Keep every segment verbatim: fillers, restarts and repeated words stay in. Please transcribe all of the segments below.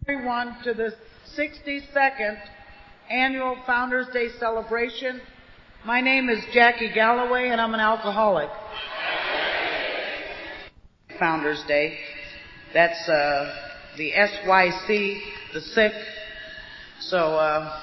Everyone to the sixty-second Annual Founders Day celebration. My name is Jackie Galloway and I'm an alcoholic. Founders Day. That's uh, the S Y C, the sick. So uh,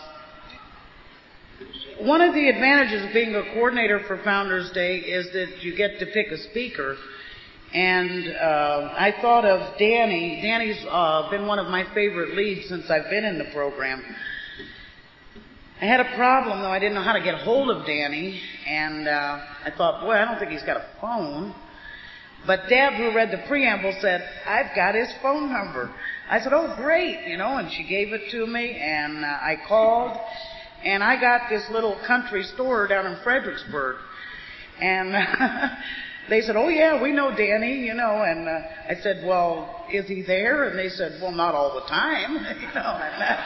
one of the advantages of being a coordinator for Founders Day is that you get to pick a speaker. And uh, I thought of Danny. Danny's uh, been one of my favorite leads since I've been in the program. I had a problem, though. I didn't know how to get hold of Danny. And uh, I thought, boy, I don't think he's got a phone. But Deb, who read the preamble, said, I've got his phone number. I said, oh, great, you know, and she gave it to me. And uh, I called, and I got this little country store down in Fredericksburg. And they said, oh, yeah, we know Danny, you know. And uh, I said, well, is he there? And they said, well, not all the time, you know.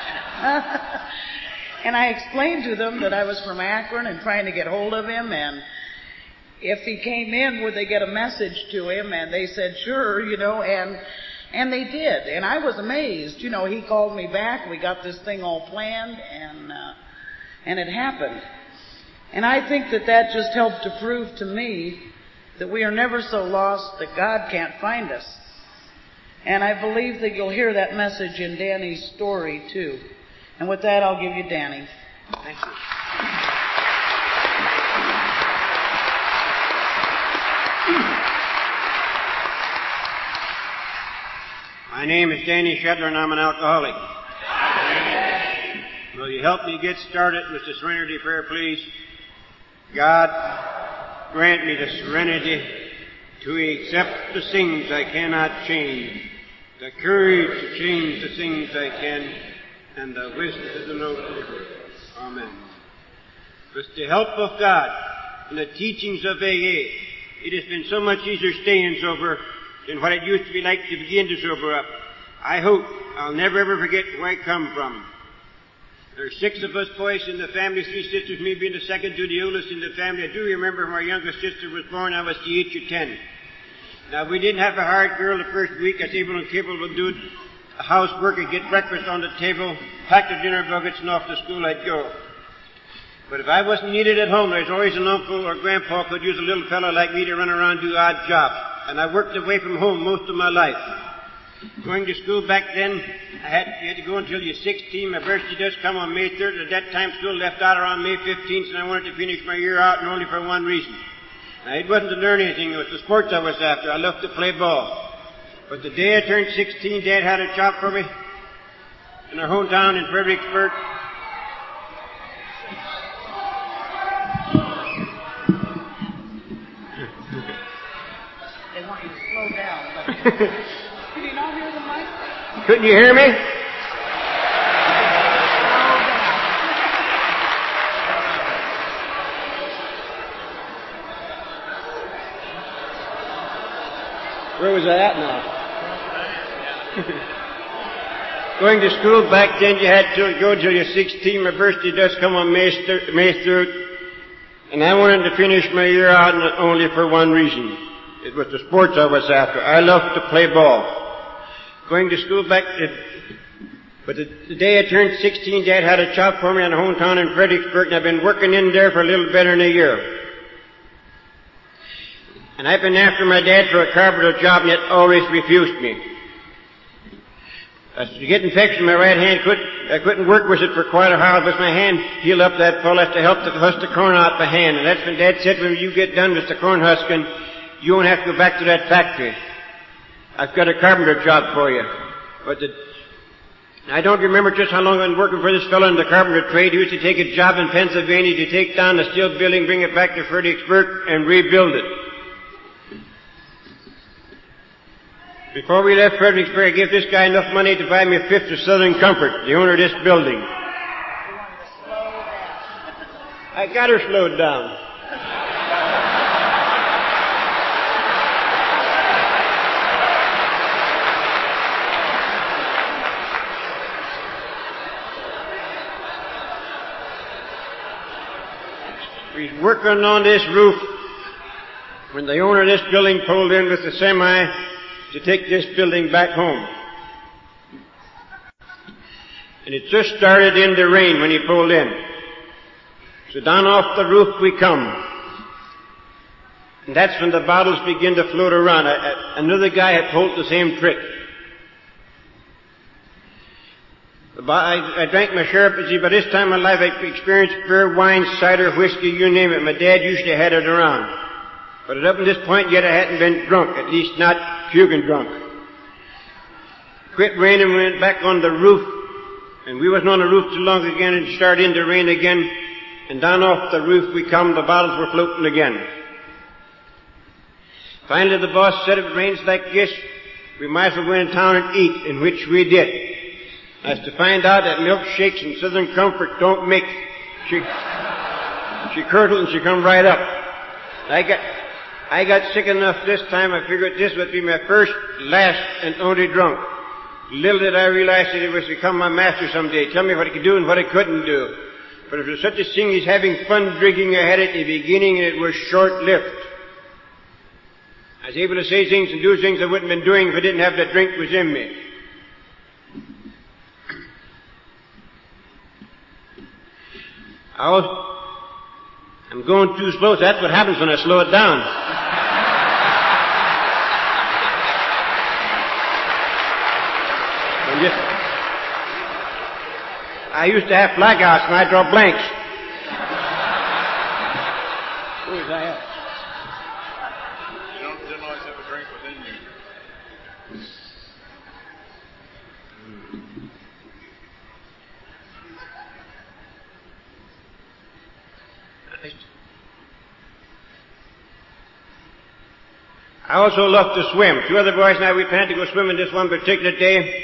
And I explained to them that I was from Akron and trying to get hold of him. And if he came in, would they get a message to him? And they said, sure, you know. And and they did. And I was amazed. You know, he called me back. We got this thing all planned. And, uh, and it happened. And I think that that just helped to prove to me that we are never so lost that God can't find us. And I believe that you'll hear that message in Danny's story, too. And with that, I'll give you Danny. Thank you. My name is Danny Shedler, and I'm an alcoholic. Will you help me get started with the serenity prayer, please? God, grant me the serenity to accept the things I cannot change, the courage to change the things I can, and the wisdom to know it. Amen. With the help of God and the teachings of A A, it has been so much easier staying sober than what it used to be like to begin to sober up. I hope I'll never ever forget where I come from. There are six of us boys in the family, three sisters, me being the second to the oldest in the family. I do remember when our youngest sister was born, I was the age of ten. Now, we didn't have a hard girl the first week. I was able and capable of doing housework and get breakfast on the table, pack the dinner buckets, and off to school I'd go. But if I wasn't needed at home, there's always an uncle or grandpa could use a little fellow like me to run around and do odd jobs. And I worked away from home most of my life. Going to school back then, I had, you had to go until you're sixteen. My birthday does come on May third. At that time, school left out around May fifteenth, and I wanted to finish my year out, and only for one reason. Now, it wasn't to learn anything. It was the sports I was after. I loved to play ball. But the day I turned sixteen, Dad had a job for me in our hometown in Fredericksburg. They want you to slow down. But can you not hear the mic? Couldn't you hear me? Where was I at now? Going to school back then, you had to go till you're sixteen. My birthday does come on May third. And I wanted to finish my year out only for one reason. It was the sports I was after. I loved to play ball. Going to school back, it, but the, the day I turned sixteen, Dad had a job for me in a hometown in Fredericksburg, and I've been working in there for a little better than a year. And I've been after my dad for a carpenter job, and yet always refused me. I was getting infection in my right hand. Couldn't, I couldn't work with it for quite a while, but my hand healed up that fall. I have to help to husk the corn out my hand. And that's when Dad said, when you get done with the corn husking, you won't have to go back to that factory. I've got a carpenter job for you. But the, I don't remember just how long I've been working for this fellow in the carpenter trade. He used to take a job in Pennsylvania to take down the steel building, bring it back to Fredericksburg, and rebuild it. Before we left Fredericksburg, I gave this guy enough money to buy me a fifth of Southern Comfort, the owner of this building. I got her slowed down. He's working on this roof when the owner of this building pulled in with the semi to take this building back home. And it just started in to rain when he pulled in. So down off the roof we come. And that's when the bottles begin to float around. I, I, another guy had pulled the same trick. I, I drank my share, but see, by this time in life I experienced beer, wine, cider, whiskey, you name it. My dad usually had it around. But up to this point yet I hadn't been drunk, at least not puking drunk. Quit raining, we went back on the roof, and we wasn't on the roof too long again, and it started in to rain again, and down off the roof we come, the bottles were floating again. Finally the boss said, if it rains like this, we might as well go in town and eat, in which we did. As to find out that milkshakes and Southern Comfort don't mix. She, she curdled and she come right up. I got, I got sick enough this time, I figured this would be my first, last, and only drunk. Little did I realize that it was to become my master someday, tell me what I could do and what I couldn't do. But if there's such a thing as having fun drinking, I had it in the beginning and it was short-lived. I was able to say things and do things I wouldn't have been doing if I didn't have the drink was in me. I was, I'm going too slow, so that's what happens when I slow it down. Just, I used to have blackouts and I draw blanks. Who is that? You don't, didn't always have a drink within you. I also love to swim. Two other boys and I, we planned to go swimming this one particular day.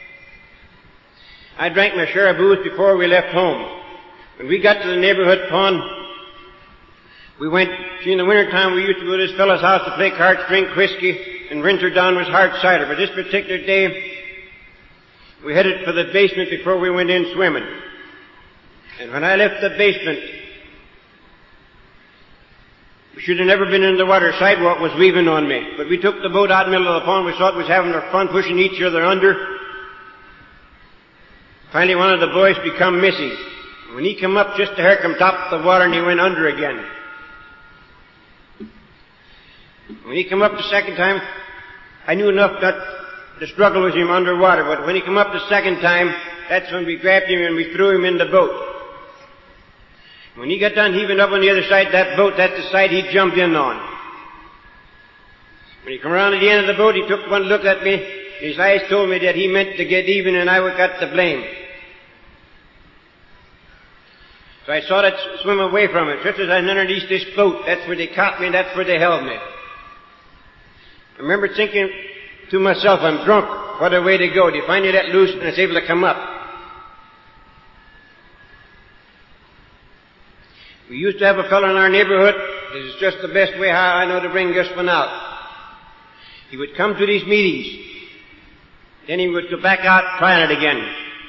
I drank my share of booze before we left home. When we got to the neighborhood pond, we went, see, in the wintertime we used to go to this fellow's house to play cards, drink whiskey, and winter down was hard cider. But this particular day, we headed for the basement before we went in swimming. And when I left the basement, we should have never been in the water. Sidewalk was weaving on me. But we took the boat out in the middle of the pond. We thought we was having our fun pushing each other under. Finally, one of the boys become missing. When he come up, just a hair come top of the water and he went under again. When he come up the second time, I knew enough not to struggle with him underwater. But when he come up the second time, that's when we grabbed him and we threw him in the boat. When he got done heaving up on the other side of that boat, that's the side he jumped in on. When he come around to the end of the boat, he took one look at me. His eyes told me that he meant to get even and I got the blame. So I saw that swim away from it. Just as I went underneath this boat, that's where they caught me and that's where they held me. I remember thinking to myself, I'm drunk. What a way to go. They finally let loose and I was able to come up. We used to have a fellow in our neighborhood. This is just the best way how I know to bring this one out. He would come to these meetings. Then he would go back out trying it again.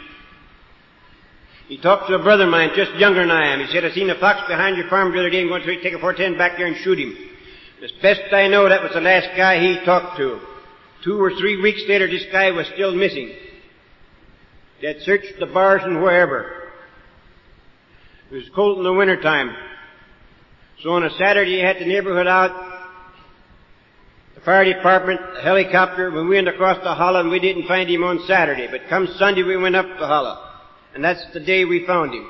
He talked to a brother of mine, just younger than I am. He said, I seen a fox behind your farm the other day. I'm going to take a four ten back there and shoot him. As best I know, that was the last guy he talked to. Two or three weeks later, this guy was still missing. They had searched the bars and wherever. It was cold in the wintertime. So on a Saturday, he had the neighborhood out, the fire department, the helicopter. When we went across the hollow, and we didn't find him on Saturday. But come Sunday, we went up the hollow. And that's the day we found him.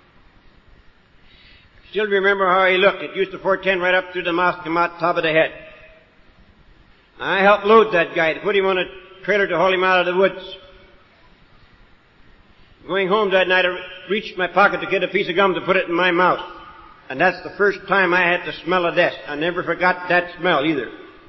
Still remember how he looked. It used to four ten right up through the mouth, come out top of the head. I helped load that guy to put him on a trailer to haul him out of the woods. Going home that night, I reached my pocket to get a piece of gum to put it in my mouth. And that's the first time I had to smell a death. I never forgot that smell either.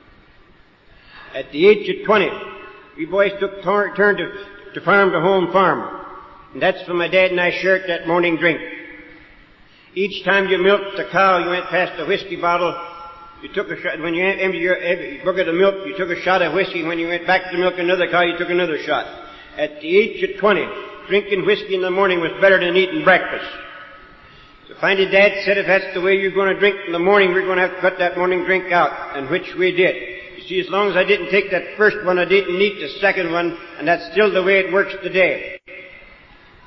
At the age of twenty, we boys took turn to, to farm to home farm. And that's when my dad and I shared that morning drink. Each time you milked the cow, you went past the whiskey bottle. You took a shot. When you emptied your bucket of milk, you took a shot of whiskey. When you went back to milk another cow, you took another shot. At the age of twenty, drinking whiskey in the morning was better than eating breakfast. So finally Dad said, if that's the way you're going to drink in the morning, we're going to have to cut that morning drink out, and which we did. You see, as long as I didn't take that first one, I didn't need the second one, and that's still the way it works today.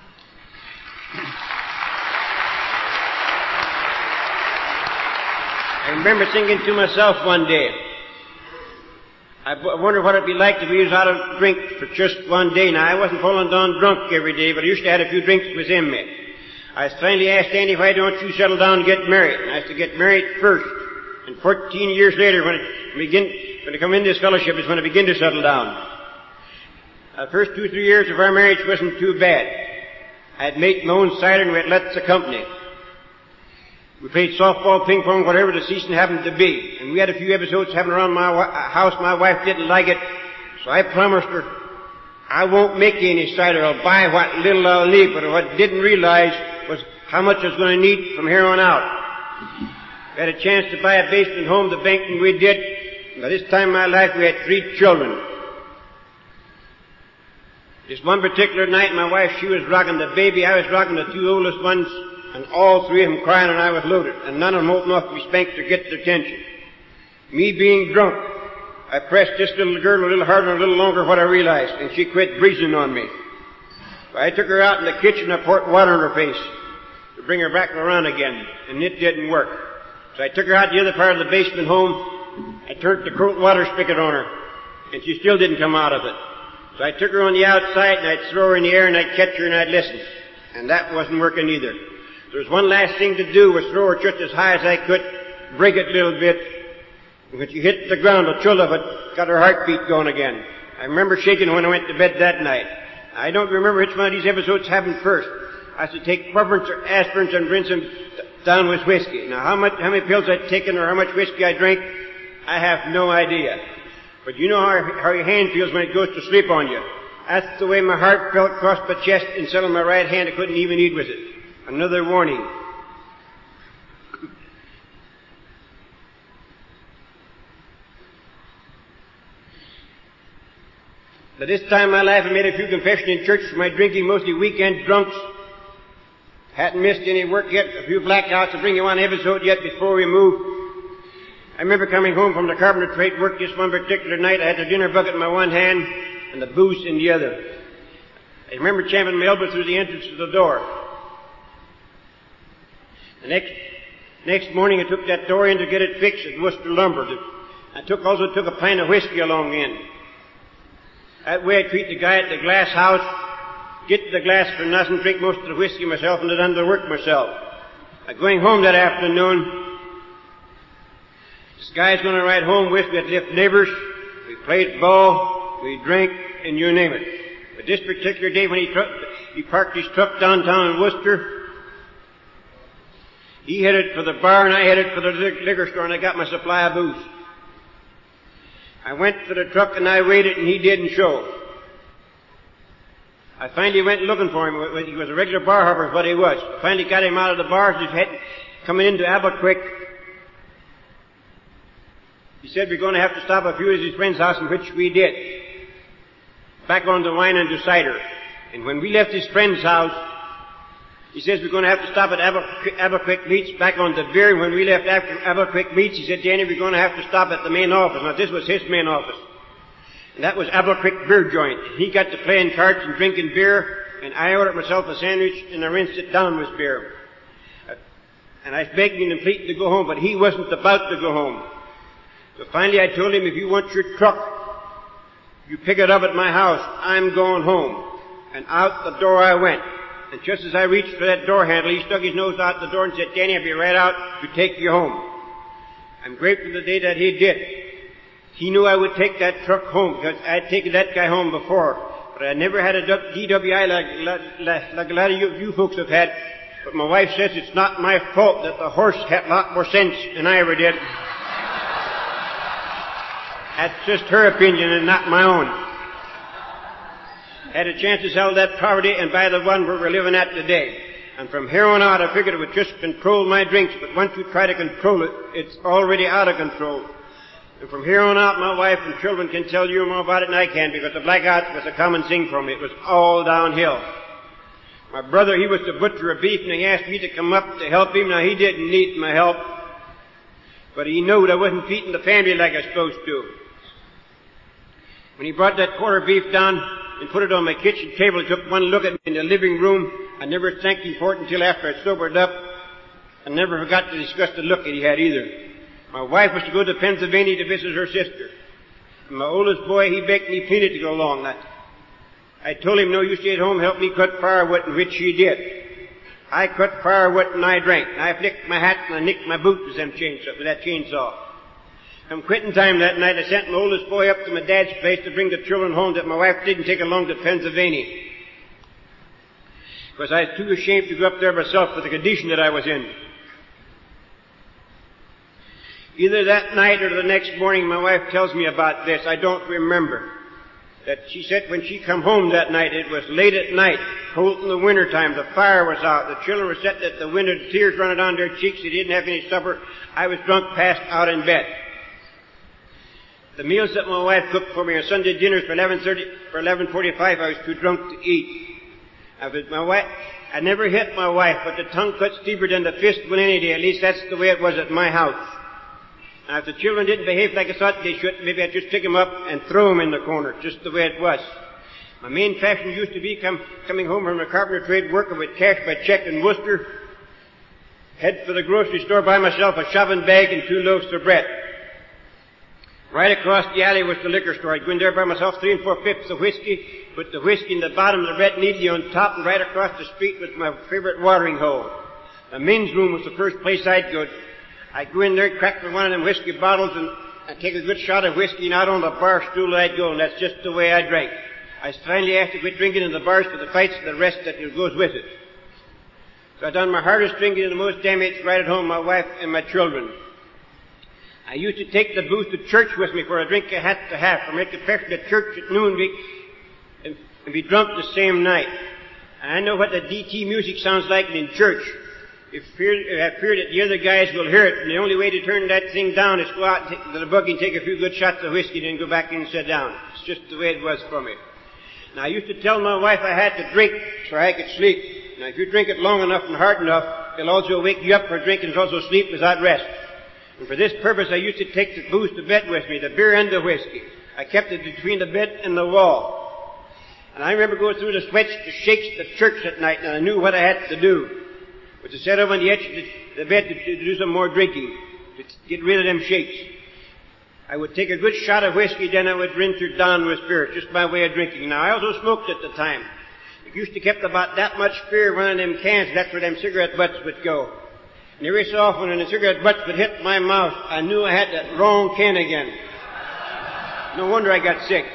I remember thinking to myself one day, I wonder what it'd be like to be out of drink for just one day. Now, I wasn't falling down drunk every day, but I usually had a few drinks within me. I finally asked Andy, why don't you settle down and get married? And I said, to get married first. And fourteen years later, when I begin, when I come in this fellowship, is when I begin to settle down. The first two, three years of our marriage wasn't too bad. I had made my own cider and we had lots of company. We played softball, ping pong, whatever the season happened to be. And we had a few episodes happening around my wa- house. My wife didn't like it. So I promised her, I won't make any cider. I'll buy what little I'll need. But what I didn't realize was how much I was going to need from here on out. We had a chance to buy a basement home, the banking we did. And by this time in my life, we had three children. This one particular night, my wife, she was rocking the baby. I was rocking the two oldest ones. And all three of them crying, and I was loaded. And none of them open enough to be spanked to get their attention. Me being drunk, I pressed this little girl a little harder and a little longer what I realized, and she quit breathing on me. So I took her out in the kitchen, I poured water in her face to bring her back around again, and it didn't work. So I took her out the other part of the basement home, I turned the cold water spigot on her, and she still didn't come out of it. So I took her on the outside, and I'd throw her in the air, and I'd catch her, and I'd listen. And that wasn't working either. There was one last thing to do, was throw her just as high as I could, break it a little bit. And when she hit the ground, the chill of it got her heartbeat going again. I remember shaking when I went to bed that night. I don't remember which one of these episodes happened first. I should take purpurins or aspirins and rinse them down with whiskey. Now, how much, how many pills I'd taken or how much whiskey I drank, I have no idea. But you know how, how your hand feels when it goes to sleep on you. That's the way my heart felt across my chest instead of my right hand. I couldn't even eat with it. Another warning. By this time in my life, I made a few confessions in church for my drinking, mostly weekend drunks. Hadn't missed any work yet, a few blackouts. I'll bring you one episode yet before we move. I remember coming home from the carpenter trade work this one particular night. I had the dinner bucket in my one hand and the booze in the other. I remember champing my elbow through the entrance to the door. The next, next morning I took that door in to get it fixed at Worcester Lumber. I took, also took a pint of whiskey along in. That way I treat the guy at the glass house, get the glass for nothing, drink most of the whiskey myself, and done the work myself. I'm going home that afternoon. This guy's going to ride home with me at Lift Neighbors. We played ball, we drank, and you name it. But this particular day when he, truck, he parked his truck downtown in Worcester, he headed for the bar and I headed for the liquor store and I got my supply of booze. I went for the truck and I waited and he didn't show. I finally went looking for him. He was a regular bar hopper is what he was. I finally got him out of the bar. He was heading, coming into Aberquick. He said we're going to have to stop a few of his friends' house, in which we did. Back on the wine and the cider. And when we left his friend's house, he says we're going to have to stop at Aber- Aberquick Meats back on the beer. When we left after Aberquick Meats, he said, Danny, we're going to have to stop at the main office. Now, this was his main office. And that was Aberquick Beer Joint. He got to playing cards and drinking beer, and I ordered myself a sandwich, and I rinsed it down with beer. And I begged him and pleaded to go home, but he wasn't about to go home. So finally I told him, if you want your truck, you pick it up at my house. I'm going home. And out the door I went. And just as I reached for that door handle, he stuck his nose out the door and said, Danny, I'll be right out to take you home. I'm grateful the day that he did. He knew I would take that truck home because I'd taken that guy home before. But I never had a D W I like, like, like a lot of you, you folks have had. But my wife says it's not my fault that the horse had a lot more sense than I ever did. That's just her opinion and not my own. Had a chance to sell that property and buy the one where we're living at today. And from here on out, I figured it would just control my drinks. But once you try to control it, it's already out of control. And from here on out, my wife and children can tell you more about it than I can, because the blackout was a common thing for me. It was all downhill. My brother, he was the butcher of beef, and he asked me to come up to help him. Now, he didn't need my help, but he knew that I wasn't feeding the family like I was supposed to. When he brought that quarter beef down and put it on my kitchen table, he took one look at me in the living room. I never thanked him for it until after I sobered up. I never forgot to discuss the look that he had either. My wife was to go to Pennsylvania to visit her sister. And my oldest boy, he begged me pleaded to go along. That I told him, no, you stay at home, help me cut firewood, and which he did. I cut firewood and I drank. And I flicked my hat and I nicked my boot with them chainsaw, with that chainsaw. Come quitting time that night, I sent my oldest boy up to my dad's place to bring the children home that my wife didn't take along to Pennsylvania. Because I was too ashamed to go up there myself for the condition that I was in. Either that night or the next morning, my wife tells me about this. I don't remember. That she said when she come home that night, it was late at night, cold in the winter time, the fire was out, the children were sitting at the window, the tears running down their cheeks, they didn't have any supper. I was drunk, passed out in bed. The meals that my wife cooked for me on Sunday dinners for eleven thirty, for eleven forty-five, I was too drunk to eat. I was my wife. I never hit my wife, but the tongue cuts deeper than the fist will any day. At least that's the way it was at my house. Now, if the children didn't behave like I thought they should, maybe I'd just pick them up and throw them in the corner, just the way it was. My main fashion used to be come, coming home from the carpenter trade, working with cash by check in Worcester, head for the grocery store, buy myself a shopping bag and two loaves of bread. Right across the alley was the liquor store. I'd go in there by myself three and four fifths of whiskey, put the whiskey in the bottom, the red neatly on top, and right across the street was my favorite watering hole. The men's room was the first place I'd go. I'd go in there, crack one of them whiskey bottles, and I'd take a good shot of whiskey, and out on the bar stool I'd go, and that's just the way I drank. I finally asked to quit drinking in the bars for the fights and the rest that goes with it. So I done my hardest drinking and the most damage right at home, my wife and my children. I used to take the booze to church with me for a drink I had to have, or make a confession at church at noon and, and be drunk the same night. And I know what the D T music sounds like in church. If I fear that the other guys will hear it, and the only way to turn that thing down is go out and take, to the buggy and take a few good shots of whiskey, then go back in and sit down. It's just the way it was for me. Now, I used to tell my wife I had to drink so I could sleep. Now, if you drink it long enough and hard enough, it'll also wake you up for drinking and also sleep without rest. And for this purpose, I used to take the booze to bed with me, the beer and the whiskey. I kept it between the bed and the wall. And I remember going through the sweats, the shakes, the church at night, and I knew what I had to do. Was to sit over on the edge of the, the bed to, to do some more drinking, to get rid of them shakes. I would take a good shot of whiskey, then I would rinse her down with spirit, just by way of drinking. Now, I also smoked at the time. I used to keep about that much beer in one of them cans, that's where them cigarette butts would go. And every so often when the cigarette butts would hit my mouth, I knew I had that wrong can again. No wonder I got sick.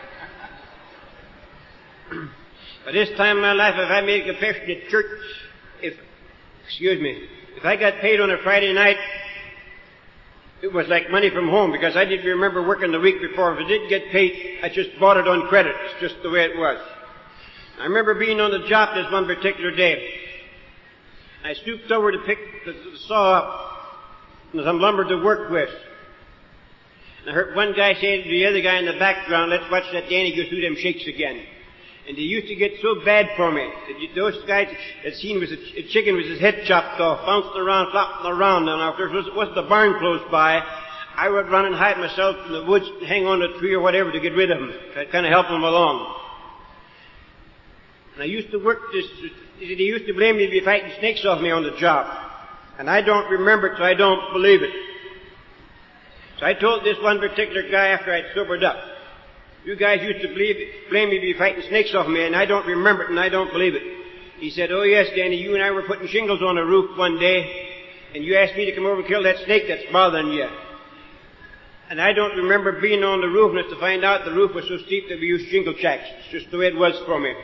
By this time in my life, if I made a confession at church, if, excuse me, if I got paid on a Friday night, it was like money from home, because I didn't remember working the week before. If I didn't get paid, I just bought it on credit. It's just the way it was. I remember being on the job this one particular day. I stooped over to pick the, the saw up and some lumber to work with. And I heard one guy say to the other guy in the background, let's watch that Danny go through them shakes again. And they used to get so bad for me. Those guys had seen was a, a chicken with his head chopped off, bouncing around, flopping around. And if there was, wasn't a barn close by, I would run and hide myself in the woods and hang on a tree or whatever to get rid of them. To kind of help them along. And I used to work this, they used to blame me to be fighting snakes off me on the job. And I don't remember it, so I don't believe it. So I told this one particular guy after I'd sobered up, you guys used to believe, blame me to be fighting snakes off me, and I don't remember it, and I don't believe it. He said, oh yes, Danny, you and I were putting shingles on a roof one day, and you asked me to come over and kill that snake that's bothering you. And I don't remember being on the roof, and it's to find out the roof was so steep that we used shingle jacks. It's just the way it was for me.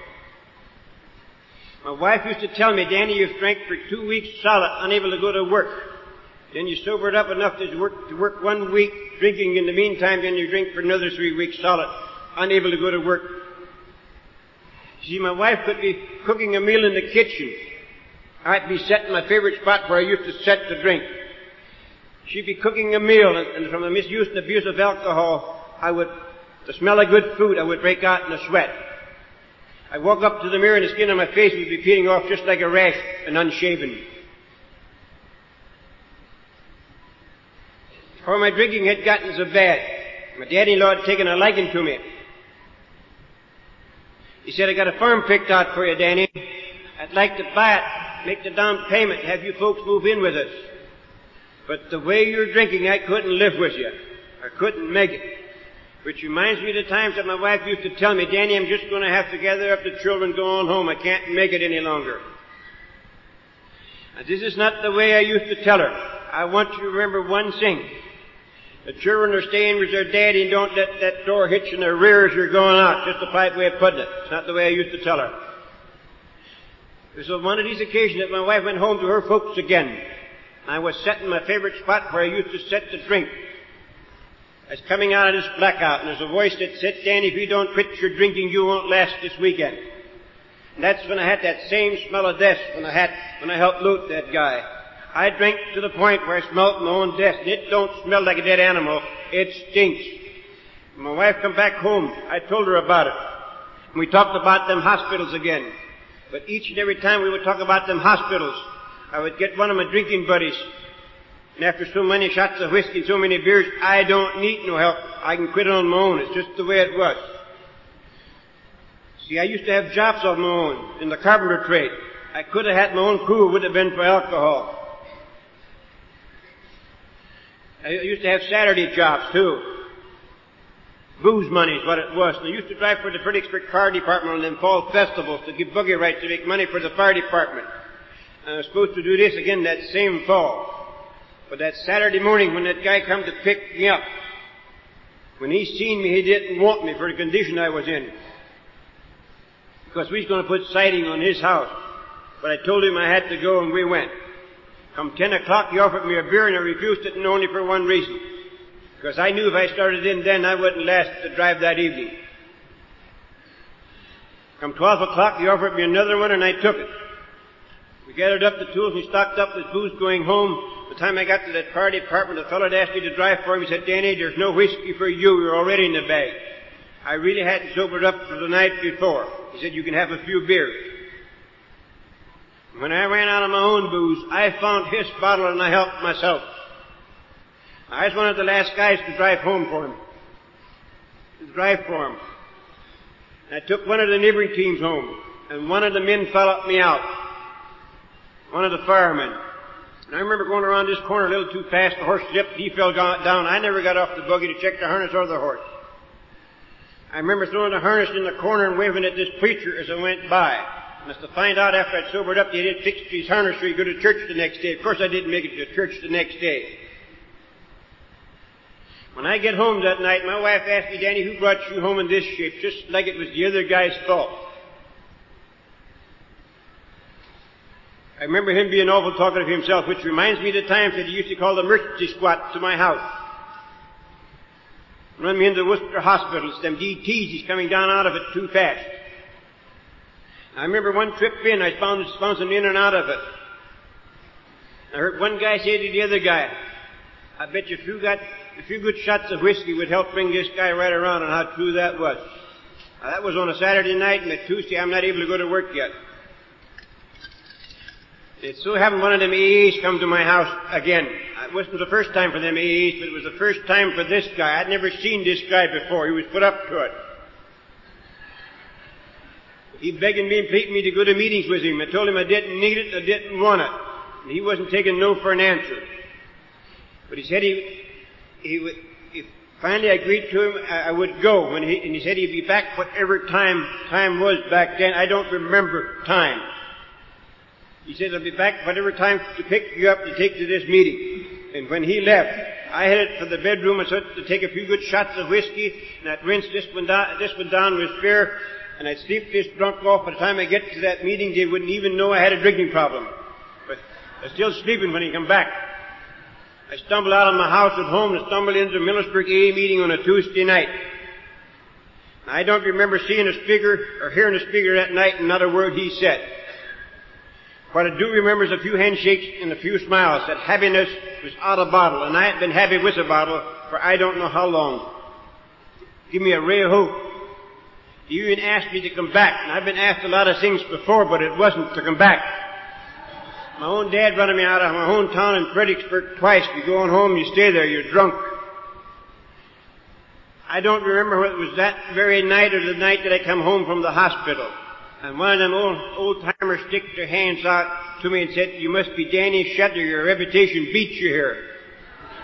My wife used to tell me, Danny, you've drank for two weeks solid, unable to go to work. Then you sobered up enough to work, to work one week drinking in the meantime, then you drink for another three weeks solid, unable to go to work. See, my wife could be cooking a meal in the kitchen. I'd be sitting in my favorite spot where I used to sit to drink. She'd be cooking a meal, and, and from the misuse and abuse of alcohol, I would, the smell of good food, I would break out in a sweat. I'd walk up to the mirror and the skin on my face would be peeling off just like a rash and unshaven. Before my drinking had gotten so bad, my daddy-in-law had taken a liking to me. He said, I got a farm picked out for you, Danny. I'd like to buy it, make the down payment, and have you folks move in with us. But the way you're drinking, I couldn't live with you. I couldn't make it. Which reminds me of the times that my wife used to tell me, Danny, I'm just going to have to gather up the children, go on home. I can't make it any longer. And this is not the way I used to tell her. I want you to remember one thing. The children are staying with their daddy, and don't let that door hitch in their rear as you're going out. Just a polite way of putting it. It's not the way I used to tell her. It was on one of these occasions that my wife went home to her folks again. I was sitting in my favorite spot where I used to sit to drink. I was coming out of this blackout, and there's a voice that said, Danny, if you don't quit your drinking, you won't last this weekend. And that's when I had that same smell of death when I had, when I helped loot that guy. I drank to the point where I smelt my own death. It don't smell like a dead animal. It stinks. When my wife come back home, I told her about it. And we talked about them hospitals again. But each and every time we would talk about them hospitals, I would get one of my drinking buddies. And after so many shots of whiskey and so many beers, I don't need no help. I can quit it on my own. It's just the way it was. See, I used to have jobs of my own in the carpenter trade. I could have had my own crew. It would have been for alcohol. I used to have Saturday jobs, too. Booze money is what it was. And I used to drive for the Fredericksburg Fire Department on them fall festivals to give boogie rights to make money for the fire department. And I was supposed to do this again that same fall. But that Saturday morning when that guy come to pick me up, when he seen me, he didn't want me for the condition I was in. Because we was going to put siding on his house. But I told him I had to go, and we went. Come ten o'clock, he offered me a beer, and I refused it, and only for one reason. Because I knew if I started in then, I wouldn't last to drive that evening. Come twelve o'clock, he offered me another one, and I took it. We gathered up the tools, and we stocked up with booze going home. By the time I got to that fire department, the fellow that asked me to drive for him, he said, Danny, there's no whiskey for you. You're already in the bag. I really hadn't sobered up for the night before. He said, you can have a few beers. When I ran out of my own booze, I found his bottle and I helped myself. I was one of the last guys to drive home for him. To drive for him. And I took one of the neighboring teams home, and one of the men followed me out. One of the firemen. And I remember going around this corner a little too fast. The horse slipped. He fell down. I never got off the buggy to check the harness or the horse. I remember throwing the harness in the corner and waving at this preacher as I went by. And as to find out after I'd sobered up, he had fixed his harness so he'd go to church the next day. Of course, I didn't make it to church the next day. When I get home that night, my wife asked me, Danny, who brought you home in this shape? Just like it was the other guy's fault. I remember him being awful talkative himself, which reminds me of the times that he used to call the emergency squad to my house. Run me into the Worcester Hospital. It's them D Ts. He's coming down out of it too fast. I remember one trip in, I found bouncing in and out of it. I heard one guy say to the other guy, I bet you if you got a few good shots of whiskey would help bring this guy right around, and how true that was. Now, that was on a Saturday night, and a Tuesday I'm not able to go to work yet. It so happened one of them A As come to my house again. It wasn't the first time for them A As, but it was the first time for this guy. I'd never seen this guy before. He was put up to it. He begging me and pleading me to go to meetings with him. I told him I didn't need it, I didn't want it. And he wasn't taking no for an answer. But he said he, he would, if finally I agreed to him, I, I would go. When he, and he said he'd be back whatever time, time was back then. I don't remember time. He said, I'll be back whatever time to pick you up to take to this meeting. And when he left, I headed for the bedroom and started to take a few good shots of whiskey, and I'd rinse this one down, this one down with fear, and I'd sleep this drunk off. By the time I get to that meeting, they wouldn't even know I had a drinking problem. But I was still sleeping when he come back. I stumbled out of my house at home and stumbled into the Millersburg A A meeting on a Tuesday night. I don't remember seeing a speaker or hearing a speaker that night, and not a word he said. What I do remember is a few handshakes and a few smiles. That happiness was out of bottle, and I had been happy with a bottle for I don't know how long. Give me a ray of hope. You even asked me to come back, and I've been asked a lot of things before, but it wasn't to come back. My own dad running me out of my hometown in Fredericksburg twice. You're going home, you stay there, you're drunk. I don't remember whether it was that very night or the night that I come home from the hospital. And one of them old, old-timers stick their hands out to me and said, you must be Danny Shutter, your reputation beats you here.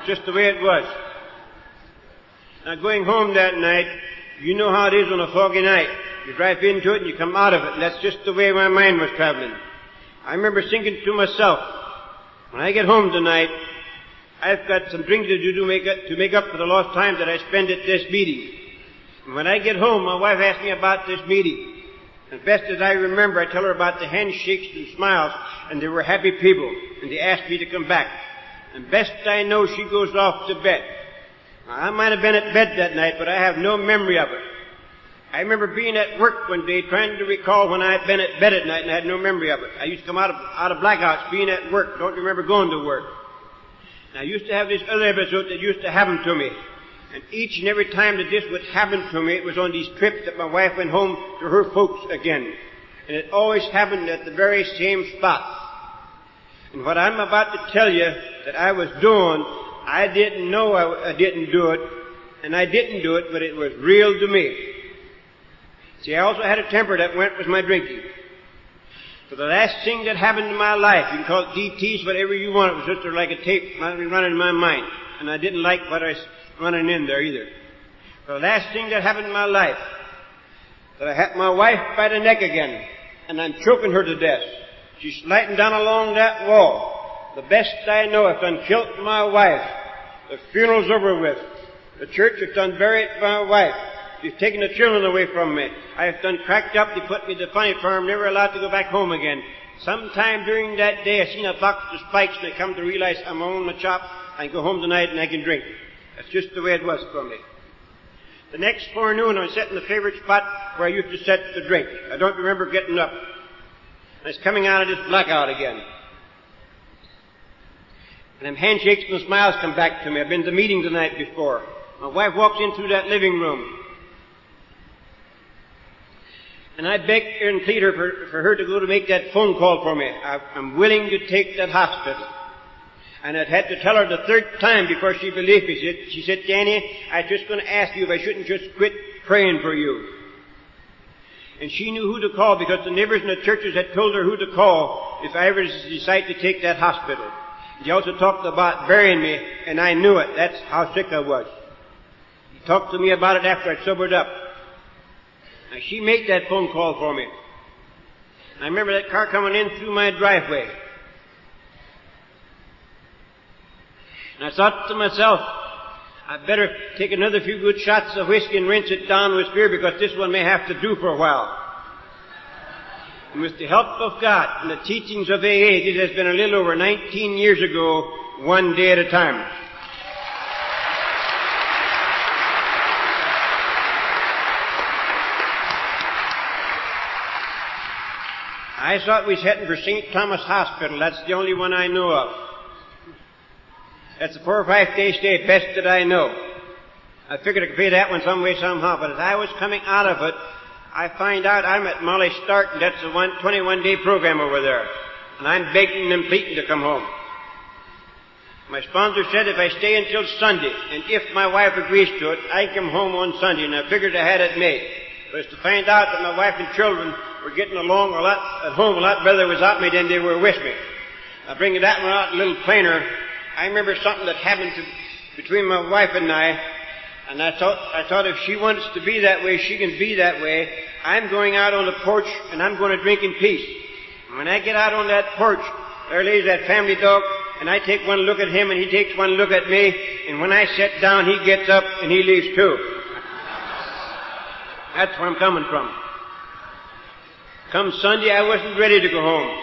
Just the way it was. Now, going home that night, you know how it is on a foggy night. You drive into it and you come out of it, and that's just the way my mind was traveling. I remember thinking to myself, when I get home tonight, I've got some drinking to do to make up, to make up for the lost time that I spend at this meeting. And when I get home, my wife asked me about this meeting. And best as I remember, I tell her about the handshakes and smiles, and they were happy people, and they asked me to come back. And best I know, she goes off to bed. Now, I might have been at bed that night, but I have no memory of it. I remember being at work one day trying to recall when I had been at bed at night and I had no memory of it. I used to come out of, out of blackouts being at work, don't remember going to work. And I used to have this other episode that used to happen to me. And each and every time that this would happen to me, it was on these trips that my wife went home to her folks again. And it always happened at the very same spot. And what I'm about to tell you that I was doing, I didn't know I, I didn't do it, and I didn't do it, but it was real to me. See, I also had a temper that went with my drinking. For the last thing that happened in my life, you can call it D Ts, whatever you want, it was just like a tape running in my mind. And I didn't like what I was running in there either. For the last thing that happened in my life, that I had my wife by the neck again, and I'm choking her to death. She's sliding down along that wall. The best I know, I've done killed my wife. The funeral's over with. The church has done buried my wife. She's taken the children away from me. I have done cracked up. They put me in the funny farm, never allowed to go back home again. Sometime during that day, I seen a box of spikes, and I come to realize I'm on my chop. I can go home tonight and I can drink. That's just the way it was for me. The next forenoon, I was sitting in the favorite spot where I used to sit to drink. I don't remember getting up. I was coming out of this blackout again. And them handshakes and smiles come back to me. I've been to the meeting the night before. My wife walks in through that living room. And I begged her and plead her for, for her to go to make that phone call for me. I, I'm willing to take that hospital. And I'd had to tell her the third time before she believed me. She said, she said, Danny, I was just going to ask you if I shouldn't just quit praying for you. And she knew who to call because the neighbors in the churches had told her who to call if I ever decide to take that hospital. She also talked about burying me, and I knew it. That's how sick I was. He talked to me about it after I'd sobered up. Now, she made that phone call for me. I remember that car coming in through my driveway. And I thought to myself, I'd better take another few good shots of whiskey and rinse it down with beer because this one may have to do for a while. And with the help of God and the teachings of A A, this has been a little over nineteen years ago, one day at a time. I thought we was heading for Saint Thomas Hospital. That's the only one I know of. That's a four or five day stay, best that I know. I figured I could pay that one some way, somehow. But as I was coming out of it, I find out I'm at Molly Stark, and that's a one, twenty-one day program over there. And I'm begging and pleading to come home. My sponsor said if I stay until Sunday, and if my wife agrees to it, I come home on Sunday. And I figured I had it made. It was to find out that my wife and children were getting along a lot at home a lot better without me than they were with me. I'll bring that one out a little plainer. I remember something that happened to, between my wife and I, and I thought, I thought if she wants to be that way, she can be that way. I'm going out on the porch, and I'm going to drink in peace. And when I get out on that porch, there lays that family dog, and I take one look at him, and he takes one look at me, and when I sit down, he gets up, and he leaves too. That's where I'm coming from. Come Sunday, I wasn't ready to go home.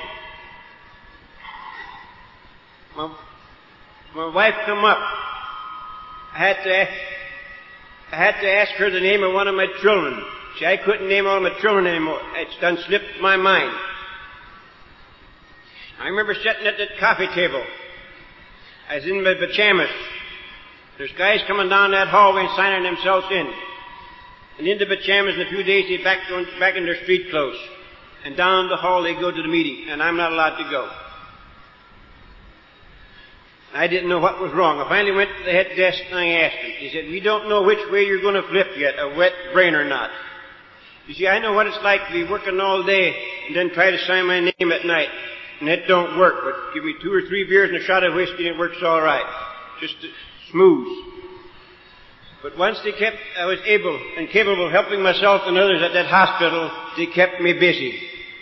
My, my wife come up. I had to ask, I had to ask her the name of one of my children. See, I couldn't name all my children anymore. It's done slipped my mind. I remember sitting at that coffee table. I was in my pajamas. There's guys coming down that hallway and signing themselves in. And in the pajamas in a few days, they back, back in their street clothes. And down the hall they go to the meeting, and I'm not allowed to go. I didn't know what was wrong. I finally went to the head desk and I asked him. He said, we don't know which way you're going to flip yet, a wet brain or not. You see, I know what it's like to be working all day and then try to sign my name at night. And it don't work, but give me two or three beers and a shot of whiskey and it works all right. Just, smooth. But once they kept, I was able and capable of helping myself and others at that hospital, they kept me busy.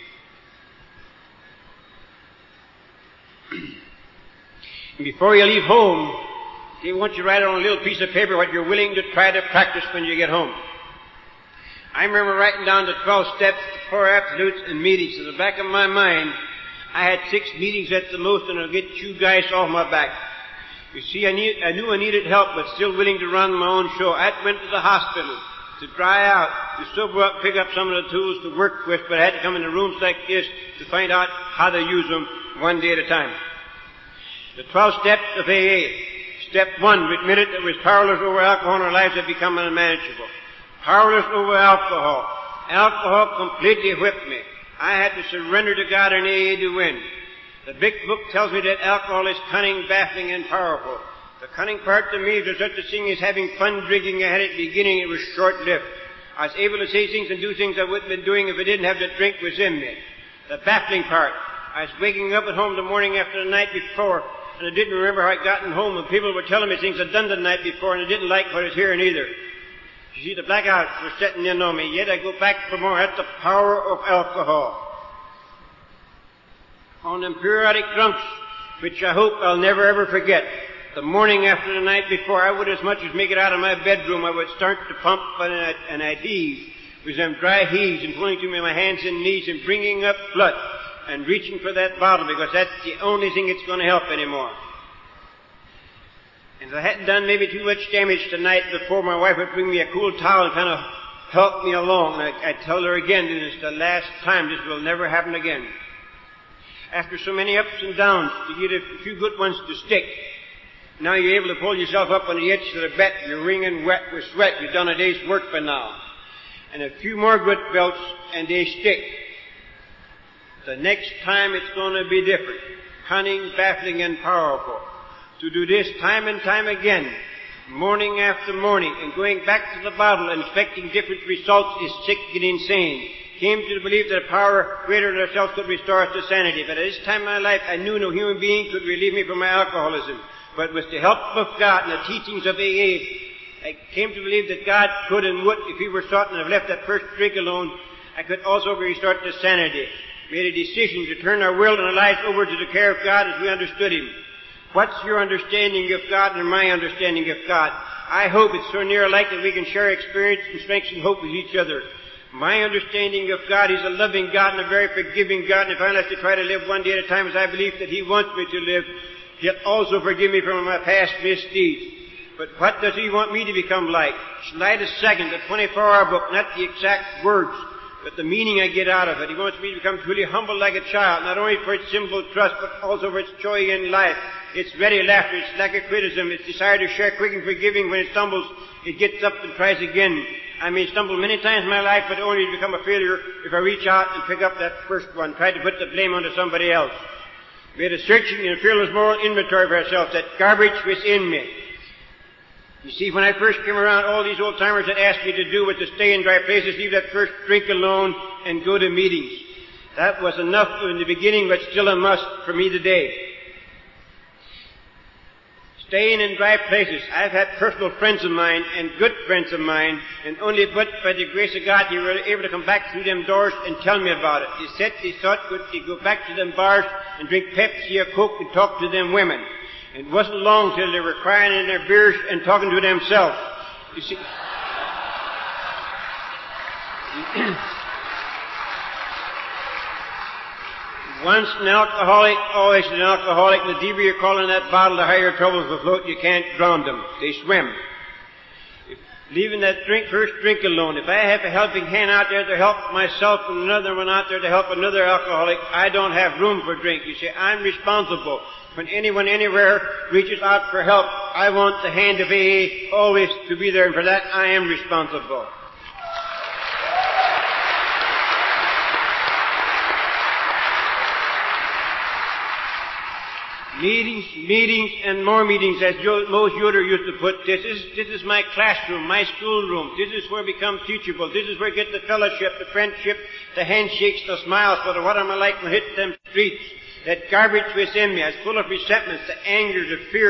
And before you leave home, they want you to write on a little piece of paper what you're willing to try to practice when you get home. I remember writing down the twelve steps, the four absolutes, and meetings. In the back of my mind, I had six meetings at the most, and I'll get you guys off my back. You see, I, need, I knew I needed help, but still willing to run my own show. I went to the hospital to dry out, to sober up, pick up some of the tools to work with, but I had to come into rooms like this to find out how to use them one day at a time. The twelve steps of A A. Step one, we admitted that we was powerless over alcohol and our lives had become unmanageable. Powerless over alcohol. Alcohol completely whipped me. I had to surrender to God in A A to win. The big book tells me that alcohol is cunning, baffling, and powerful. The cunning part to me is there's such a thing as having fun drinking. I had it beginning, it was short-lived. I was able to say things and do things I wouldn't have been doing if I didn't have the drink within me. The baffling part, I was waking up at home the morning after the night before, and I didn't remember how I'd gotten home, and people were telling me things I'd done the night before, and I didn't like what I was hearing either. You see, the blackouts were setting in on me, yet I go back for more. That's the power of alcohol. On them periodic drunks, which I hope I'll never ever forget, the morning after the night before, I would as much as make it out of my bedroom. I would start to pump and I'd, and I'd heave with them dry heaves and pulling to me my hands and knees and bringing up blood and reaching for that bottle because that's the only thing that's going to help anymore. And if I hadn't done maybe too much damage the night before, my wife would bring me a cool towel and kind of help me along. And I, I'd tell her again that it's the last time. This will never happen again. After so many ups and downs, to get a few good ones to stick, now you're able to pull yourself up on the edge of the bed. You're wringing wet with sweat. You've done a day's work by now. And a few more good belts, and they stick. The next time it's going to be different. Cunning, baffling, and powerful. To do this time and time again, morning after morning, and going back to the bottle and expecting different results is sick and insane. Came to believe that a power greater than ourselves could restore us to sanity. But at this time in my life, I knew no human being could relieve me from my alcoholism. But with the help of God and the teachings of A A, I came to believe that God could and would, if He were sought and have left that first drink alone, I could also be restored to sanity. Made a decision to turn our world and our lives over to the care of God as we understood Him. What's your understanding of God and my understanding of God? I hope it's so near alike that we can share experience and strength and hope with each other. My understanding of God, He's a loving God and a very forgiving God, and if I have to try to live one day at a time as I believe that He wants me to live, He'll also forgive me from my past misdeeds. But what does He want me to become like? Slide a second, the twenty-four hour book, not the exact words, but the meaning I get out of it. He wants me to become truly humble like a child, not only for its simple trust, but also for its joy in life. Its ready laughter, its lack of criticism, its desire to share quick and forgiving. When it stumbles, it gets up and tries again. I may stumble many times in my life, but only to become a failure if I reach out and pick up that first one, try to put the blame onto somebody else. Made a searching and fearless moral inventory of ourselves, that garbage within me. You see, when I first came around, all these old-timers had asked me to do was to stay in dry places, leave that first drink alone, and go to meetings. That was enough in the beginning, but still a must for me today. Staying in dry places. I've had personal friends of mine and good friends of mine, and only but by the grace of God they were able to come back through them doors and tell me about it. They said they thought could they go back to them bars and drink Pepsi or Coke and talk to them women. And it wasn't long till they were crying in their beers and talking to themselves. You see, once an alcoholic, always an alcoholic. The deeper you call in that bottle, the higher troubles will float. You can't drown them. They swim. If, leaving that drink, first drink alone. If I have a helping hand out there to help myself and another one out there to help another alcoholic, I don't have room for drink. You see, I'm responsible. When anyone anywhere reaches out for help, I want the hand of A A always to be there, and for that I am responsible. Meetings, meetings, and more meetings, as Mose Yoder used to put. This is this is my classroom, my schoolroom. This is where we become teachable. This is where we get the fellowship, the friendship, the handshakes, the smiles. But what am I like when I hit them streets? That garbage within me, I was full of resentment, the anger, the fear,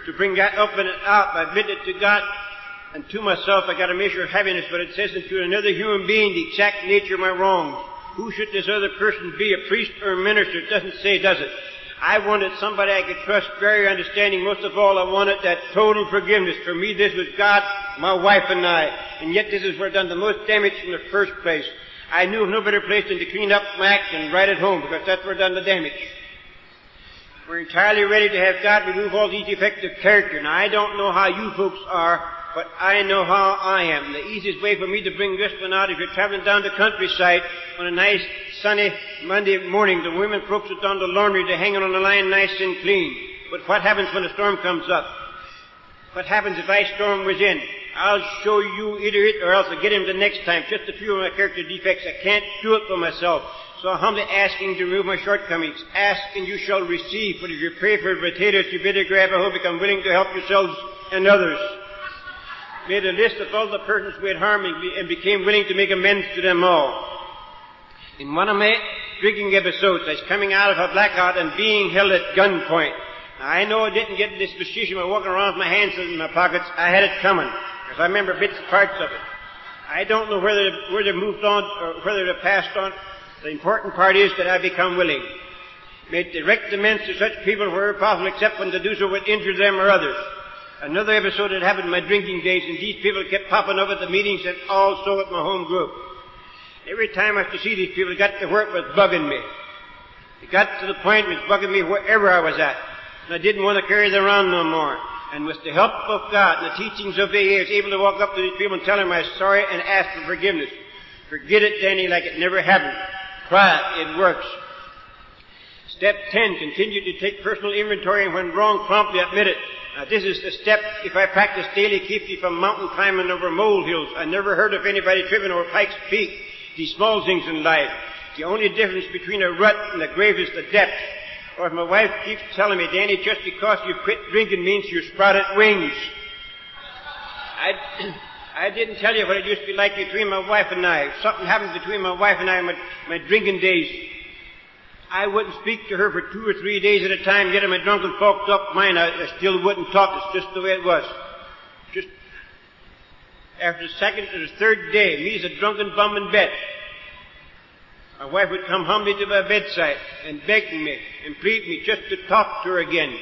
to bring that up and out. I admit it to God and to myself. I got a measure of happiness, but it says to another human being the exact nature of my wrongs. Who should this other person be, a priest or a minister? It doesn't say, does it? I wanted somebody I could trust, very understanding. Most of all, I wanted that total forgiveness. For me, this was God, my wife, and I. And yet this is where I've done the most damage in the first place. I knew of no better place than to clean up my act and write at home, because that's where I've done the damage. We're entirely ready to have God remove all these defects of character. Now, I don't know how you folks are, but I know how I am. The easiest way for me to bring this one out, if you're traveling down the countryside on a nice sunny Monday morning, the women folks are down the laundry, they're hanging on the line nice and clean. But what happens when a storm comes up? What happens if ice storm was in? I'll show you either it or else I'll get him the next time. Just a few of my character defects. I can't do it for myself. So I'm humbly asking to remove my shortcomings. Ask and you shall receive. But if you pray for potatoes, you better grab a hoe, become willing to help yourselves and others. Made a list of all the persons who had harmed me and became willing to make amends to them all. In one of my drinking episodes, I was coming out of a blackout and being held at gunpoint. Now, I know I didn't get this position by walking around with my hands in my pockets. I had it coming, because I remember bits and parts of it. I don't know whether whether they moved on or whether they passed on. The important part is that I become willing. Made direct amends to such people wherever possible, except when to do so would injure them or others. Another episode had happened in my drinking days, and these people kept popping up at the meetings and also at my home group. Every time I used to see these people, it got to where it was bugging me. It got to the point it was bugging me wherever I was at. And I didn't want to carry them around no more. And with the help of God and the teachings of A A, I was able to walk up to these people and tell them I was sorry and ask for forgiveness. Forget it, Danny, like it never happened. Try it. It works. Step ten, continue to take personal inventory, and when wrong, promptly admit it. Now, this is the step, if I practice daily, keep me from mountain climbing over molehills. I never heard of anybody tripping over Pike's Peak. These small things in life. The only difference between a rut and a grave is the depth. Or if my wife keeps telling me, Danny, just because you quit drinking means you sprouted wings. I, I didn't tell you what it used to be like between my wife and I. If something happened between my wife and I in my, my drinking days, I wouldn't speak to her for two or three days at a time, get in my drunken fucked up mind. I, I still wouldn't talk. It's just the way it was. Just after the second or the third day, me as a drunken bum in bed, my wife would come humbly to my bedside and beg me and plead me just to talk to her again.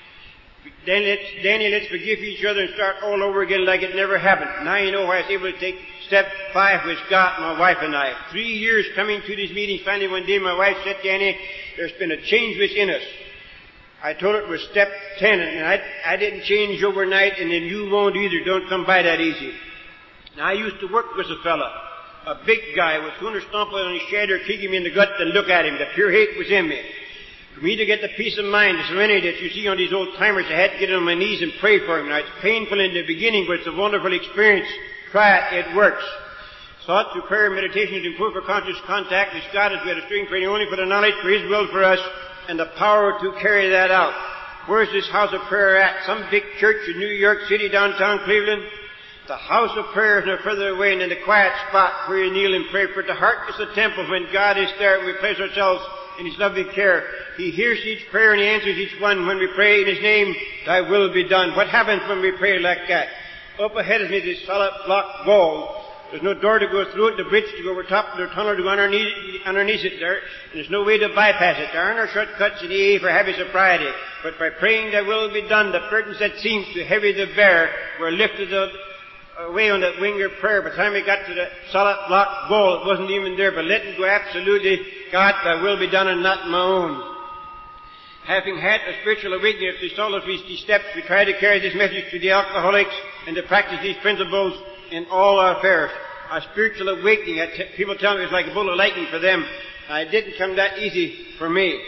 Then let's, Danny, let's forgive each other and start all over again like it never happened. Now you know why I was able to take step five with God, my wife and I. Three years coming to these meetings, finally one day my wife said, Danny, there's been a change within us. I told her it was step ten, and I, I didn't change overnight, and then you won't either. Don't come by that easy. Now, I used to work with a fella, a big guy with sooner stomping on his shadow, kicking me in the gut than look at him. The pure hate was in me. For me to get the peace of mind, the serenity that you see on these old timers, I had to get on my knees and pray for him. Now, it's painful in the beginning, but it's a wonderful experience. Try it. It works. Thought through prayer and meditation to improve our conscious contact with God as we had a strength training only for the knowledge for His will for us and the power to carry that out. Where's this house of prayer at? Some big church in New York City, downtown Cleveland? The house of prayer is no further away than the quiet spot where you kneel and pray. For the heart is the temple. When God is there, we place ourselves in His loving care. He hears each prayer and He answers each one. When we pray in His name, Thy will be done. What happens when we pray like that? Up ahead of me, this solid block wall. There's no door to go through it, the bridge to go over top, no tunnel to go underneath, underneath it there. And there's no way to bypass it. There are no shortcuts in E A for happy sobriety. But by praying Thy will be done, the burdens that seemed too heavy to bear were lifted away on that wing of prayer. By the time we got to the solid block wall, it wasn't even there, but letting go absolutely, God, Thy will be done and not my own. Having had a spiritual awakening of all of these steps, we try to carry this message to the alcoholics and to practice these principles in all our affairs. A spiritual awakening, I t- people tell me it's like a bolt of lightning for them. It didn't come that easy for me.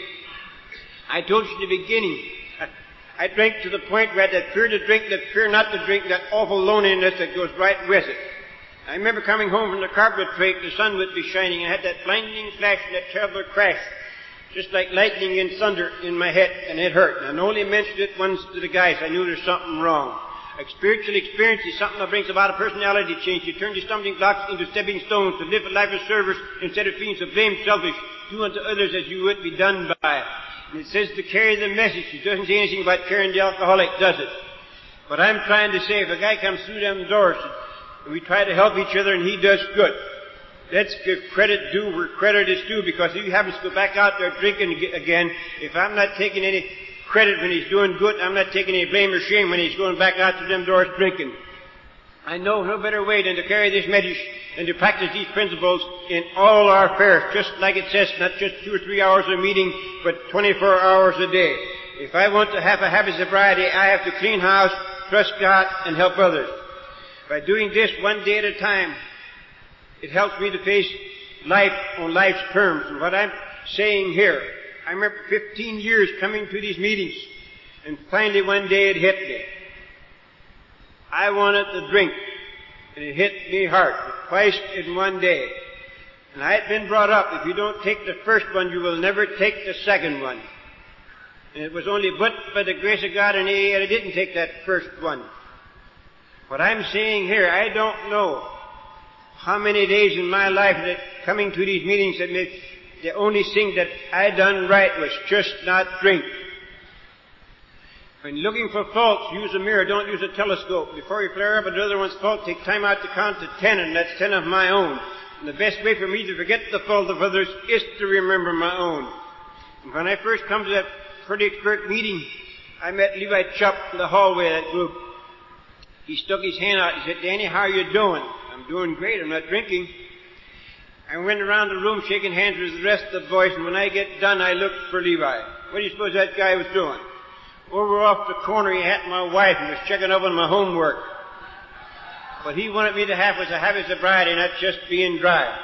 I told you in the beginning, I, I drank to the point where I had that fear to drink, that fear not to drink, that awful loneliness that goes right with it. I remember coming home from the carpet break, the sun would be shining, and I had that blinding flash and that terrible crash, just like lightning and thunder in my head, and it hurt. And I only mentioned it once to the guys. I knew there's something wrong. A spiritual experience is something that brings about a personality change. You turn the stumbling blocks into stepping stones to live a life of service instead of being so blamed selfish. Do unto others as you would be done by. And it says to carry the message. It doesn't say anything about carrying the alcoholic, does it? But I'm trying to say, if a guy comes through them doors and we try to help each other and he does good, let's give credit due where credit is due, because if he happens to go back out there drinking again, if I'm not taking any credit when he's doing good, I'm not taking any blame or shame when he's going back out to them doors drinking. I know no better way than to carry this message and to practice these principles in all our affairs, just like it says, not just two or three hours a meeting, but twenty-four hours a day. If I want to have a happy sobriety, I have to clean house, trust God, and help others. By doing this one day at a time, it helps me to face life on life's terms. And what I'm saying here, I remember fifteen years coming to these meetings, and finally one day it hit me. I wanted to drink, and it hit me hard, twice in one day. And I had been brought up, if you don't take the first one, you will never take the second one. And it was only but by the grace of God and A A that I didn't take that first one. What I'm saying here, I don't know how many days in my life that coming to these meetings that made, the only thing that I done right was just not drink. When looking for faults, use a mirror, don't use a telescope. Before you flare up another one's fault, take time out to count to ten, and that's ten of my own. And the best way for me to forget the fault of others is to remember my own. And when I first come to that pretty expert meeting, I met Levi Chupp in the hallway of that group. He stuck his hand out and said, "Danny, how are you doing?" "I'm doing great. I'm not drinking." I went around the room shaking hands with the rest of the boys, and when I get done, I looked for Levi. What do you suppose that guy was doing? Over off the corner, he had my wife and was checking up on my homework. What he wanted me to have was a happy sobriety, not just being dry.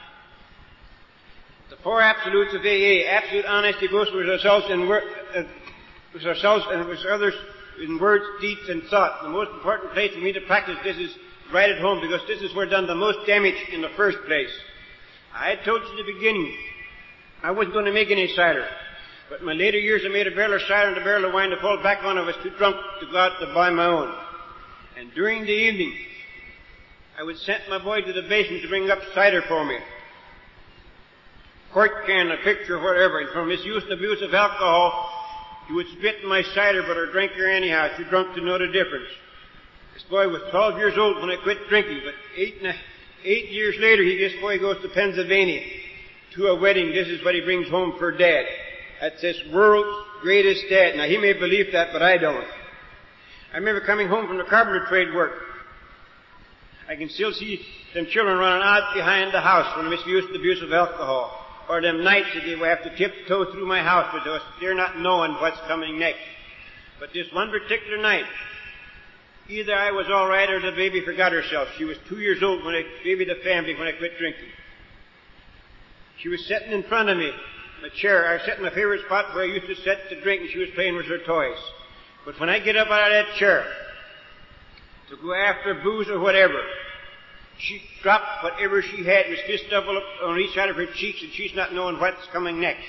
The four absolutes of A A, absolute honesty, both with ourselves and wor- uh, with ourselves and with others in words, deeds, and thought. The most important place for me to practice this is right at home, because this is where I've done the most damage in the first place. I had told you in the beginning I wasn't going to make any cider. But in my later years, I made a barrel of cider and a barrel of wine to fall back on. I was too drunk to go out to buy my own. And during the evening, I would send my boy to the basement to bring up cider for me. Quart can, a picture, whatever. And from his use and abuse of alcohol, he would spit in my cider, but a drinker anyhow, too drunk to know the difference. This boy was twelve years old when I quit drinking, but eight, and a, eight years later, he, this boy goes to Pennsylvania to a wedding. This is what he brings home for Dad. That's this world's greatest dad. Now, he may believe that, but I don't. I remember coming home from the carpenter trade work. I can still see them children running out behind the house from the misuse and abuse of alcohol. Or them nights that they would have to tiptoe through my house because they're not knowing what's coming next. But this one particular night, either I was all right or the baby forgot herself. She was two years old when I babied the family when I quit drinking. She was sitting in front of me. A chair. I was sitting in my favorite spot where I used to sit to drink, and she was playing with her toys. But when I get up out of that chair to go after booze or whatever, she dropped whatever she had and was fist double up on each side of her cheeks, and she's not knowing what's coming next.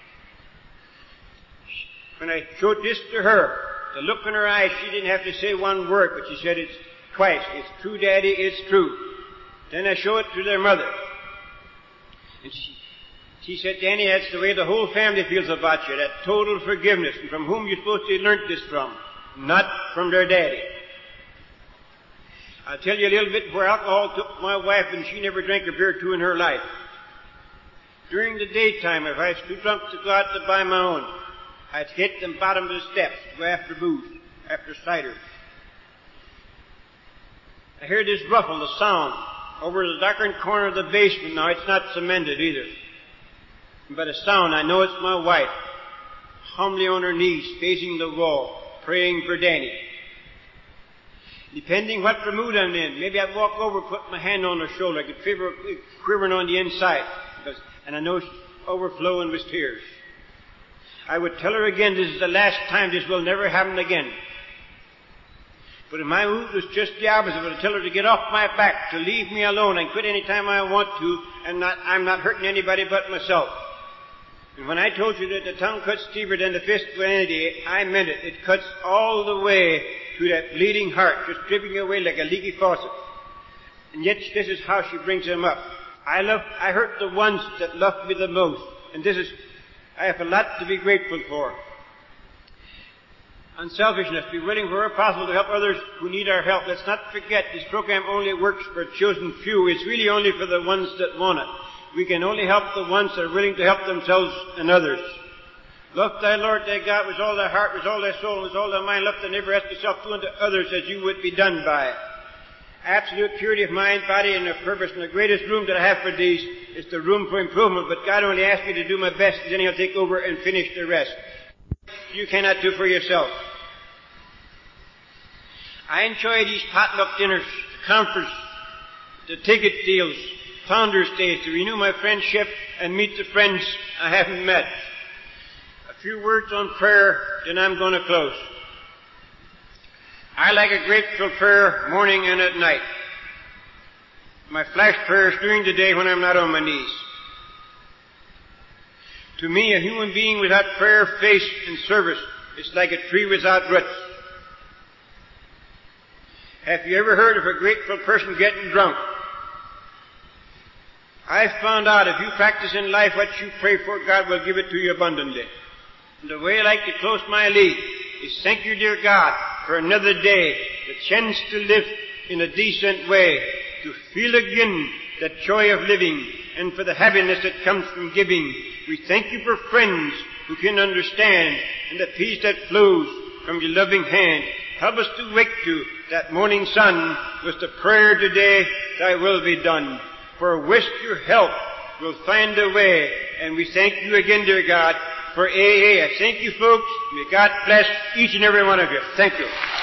When I showed this to her, the look in her eyes, she didn't have to say one word, but she said it twice. "It's true, Daddy, it's true." Then I showed it to their mother. And she She said, "Danny, that's the way the whole family feels about you, that total forgiveness. And from whom you're supposed to have learned this from? Not from their daddy." I'll tell you a little bit where alcohol took my wife, and she never drank a beer or two in her life. During the daytime, if I was too drunk to go out to buy my own, I'd hit the bottom of the steps to go after booze, after cider. I hear this ruffle, the sound, over the darkened corner of the basement. Now, it's not cemented either. But a sound, I know it's my wife, humbly on her knees, facing the wall, praying for Danny. Depending what the mood I'm in, maybe I'd walk over, put my hand on her shoulder. I could feel her quivering on the inside, because, and I know she's overflowing with tears. I would tell her again, this is the last time, this will never happen again. But if my mood was just the opposite, I would tell her to get off my back, to leave me alone, and quit any time I want to, and not, I'm not hurting anybody but myself. And when I told you that the tongue cuts deeper than the fist of any day, I meant it. It cuts all the way to that bleeding heart, just dripping away like a leaky faucet. And yet this is how she brings them up. I love, I hurt the ones that love me the most. And this is I have a lot to be grateful for. Unselfishness. Be willing wherever possible to help others who need our help. Let's not forget this program only works for a chosen few. It's really only for the ones that want it. We can only help the ones that are willing to help themselves and others. Love thy Lord thy God with all thy heart, with all thy soul, with all thy mind. Love thy neighbor as thyself. Do unto others as you would be done by. Absolute purity of mind, body, and of purpose. And the greatest room that I have for these is the room for improvement. But God only asked me to do my best, and then He'll take over and finish the rest. You cannot do for yourself. I enjoy these potluck dinners, the conference, the ticket deals, Founders Days, to renew my friendship and meet the friends I haven't met. A few words on prayer, then I'm going to close. I like a grateful prayer morning and at night. My flash prayers during the day when I'm not on my knees. To me, a human being without prayer, faith, and service is like a tree without roots. Have you ever heard of a grateful person getting drunk? I've found out if you practice in life what you pray for, God will give it to you abundantly. And the way I like to close my lead is thank you, dear God, for another day, the chance to live in a decent way, to feel again the joy of living, and for the happiness that comes from giving. We thank you for friends who can understand, and the peace that flows from your loving hand. Help us to wake to that morning sun with the prayer today, thy will be done. For with your help we'll find a way. And we thank you again, dear God, for A A. I thank you, folks. May God bless each and every one of you. Thank you.